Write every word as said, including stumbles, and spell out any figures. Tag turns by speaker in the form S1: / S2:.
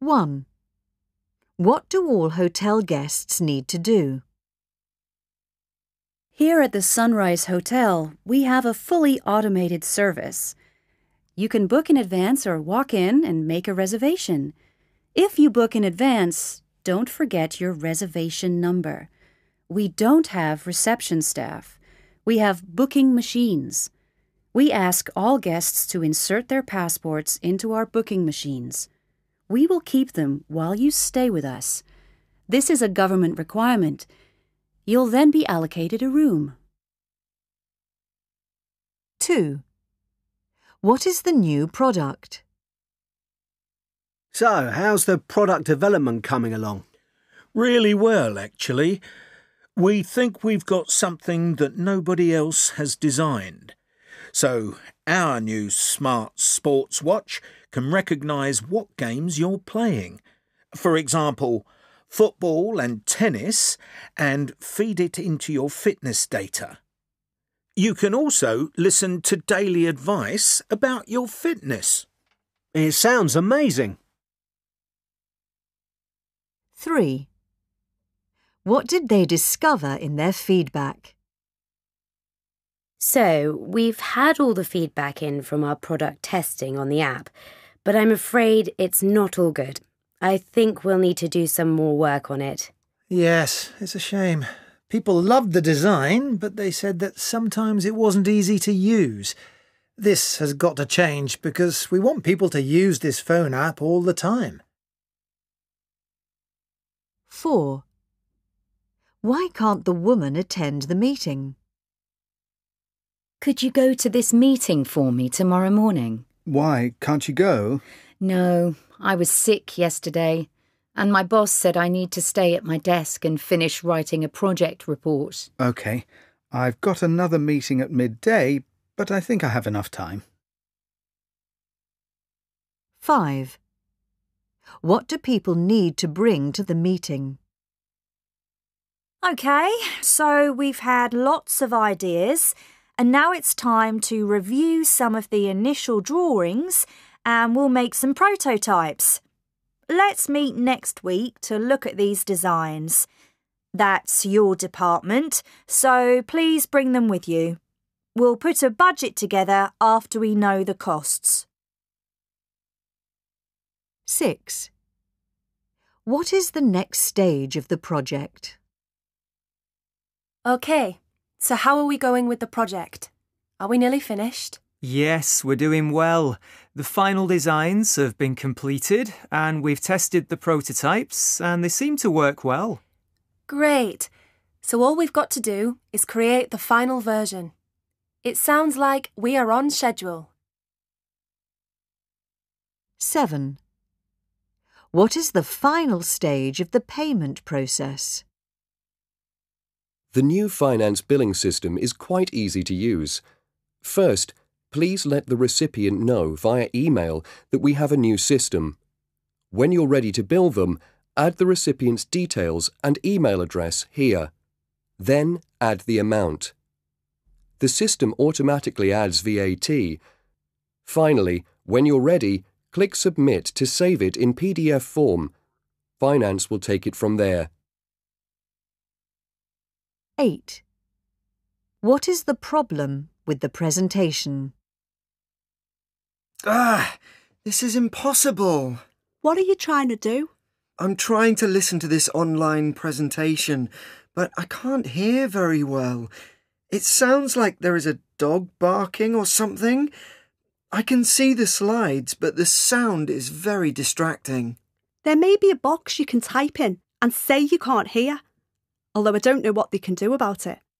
S1: one. What do all hotel guests need to do?
S2: Here at the Sunrise Hotel, we have a fully automated service. You can book in advance or walk in and make a reservation. If you book in advance, don't forget your reservation number. We don't have reception staff. We have booking machines. We ask all guests to insert their passports into our booking machines. We will keep them while you stay with us. This is a government requirement. You'll then be allocated a room.
S1: two. What is the new product?
S3: So, how's the product development coming along?
S4: Really well, actually. We think we've got something that nobody else has designed. So, our new smart sports watch can recognise what games you're playing. For example, football and tennis, and feed it into your fitness data. You can also listen to daily advice about your fitness.
S3: It sounds amazing.
S1: three. What did they discover in their feedback?
S5: So, we've had all the feedback in from our product testing on the app, but I'm afraid it's not all good. I think we'll need to do some more work on it.
S6: Yes, it's a shame. People loved the design, but they said that sometimes it wasn't easy to use. This has got to change because we want people to use this phone app all the time.
S1: four. Why can't the woman attend the meeting?
S2: Could you go to this meeting for me tomorrow morning?
S7: Why, can't you go?
S2: No, I was sick yesterday, and my boss said I need to stay at my desk and finish writing a project report.
S7: OK. I've got another meeting at midday, but I think I have enough time.
S1: five. What do people need to bring to the meeting?
S8: OK, so we've had lots of ideas, and now it's time to review some of the initial drawings and we'll make some prototypes. Let's meet next week to look at these designs. That's your department, so please bring them with you. We'll put a budget together after we know the costs.
S1: six. What is the next stage of the project?
S9: OK, so how are we going with the project? Are we nearly finished?
S10: Yes, we're doing well. The final designs have been completed and we've tested the prototypes and they seem to work well.
S9: Great. So all we've got to do is create the final version. It sounds like we are on schedule.
S1: seven. What is the final stage of the payment process?
S11: The new finance billing system is quite easy to use. First, please let the recipient know via email that we have a new system. When you're ready to bill them, add the recipient's details and email address here. Then add the amount. The system automatically adds V A T. Finally, when you're ready, click Submit to save it in P D F form. Finance will take it from there.
S1: eight. What is the problem with the presentation?
S12: Ah, this is impossible.
S13: What are you trying to do?
S12: I'm trying to listen to this online presentation, but I can't hear very well. It sounds like there is a dog barking or something. I can see the slides, but the sound is very distracting.
S13: There may be a box you can type in and say you can't hear, although I don't know what they can do about it.